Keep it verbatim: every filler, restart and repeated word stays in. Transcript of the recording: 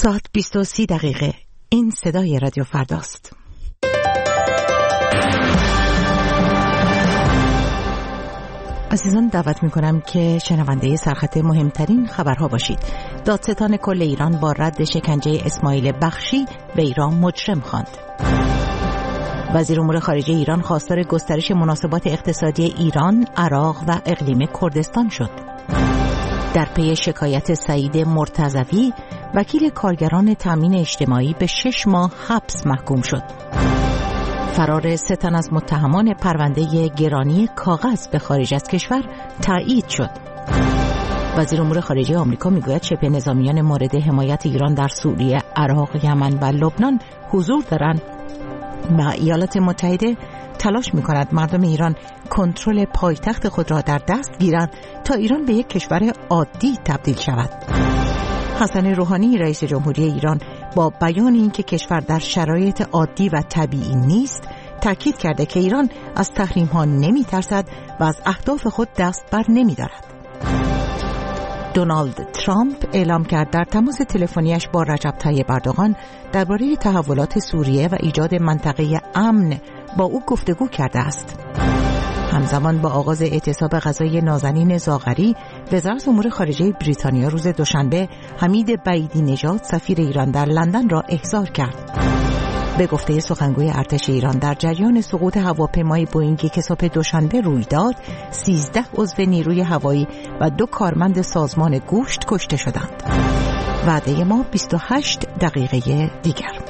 ساعت بیست و سی دقیقه. این صدای رادیو فرداست. عزیزان دعوت میکنم که شنونده سرخط مهمترین خبرها باشید. دادستان کل ایران با رد شکنجه اسماعیل بخشی وی را مجرم خواند. وزیر امور خارجه ایران خواستار گسترش مناسبات اقتصادی ایران، عراق و اقلیم کردستان شد. در پی شکایت سعید مرتضوی، وکیل کارگران تامین اجتماعی به شش ماه حبس محکوم شد. فرار سه تن از متهمان پرونده گرانی کاغذ به خارج از کشور تایید شد. وزیر امور خارجه آمریکا میگوید شبه نظامیان مورد حمایت ایران در سوریه، عراق، یمن و لبنان حضور دارند و ایالات متحده تلاش می‌کند مردم ایران کنترل پایتخت خود را در دست گیرند تا ایران به یک کشور عادی تبدیل شود. حسن روحانی رئیس جمهوری ایران با بیان اینکه کشور در شرایط عادی و طبیعی نیست، تاکید کرده که ایران از تحریم‌ها نمی‌ترسد و از اهداف خود دست بر نمی‌دارد. دونالد ترامپ اعلام کرد در تماس تلفنیش با رجب طیب اردوغان درباره تحولات سوریه و ایجاد منطقه امن با او گفتگو کرده است. همزمان با آغاز اعتصاب غذایی نازنین زاغری، وزارت امور خارجه بریتانیا روز دوشنبه حمید بعیدی نژاد سفیر ایران در لندن را احضار کرد. به گفته سخنگوی ارتش ایران، در جریان سقوط هواپیمای بوئینگی که صبح دوشنبه روی داد، سیزده عضو نیروی هوایی و دو کارمند سازمان گوشت کشته شدند. وعده ما بیست و هشت دقیقه دیگر.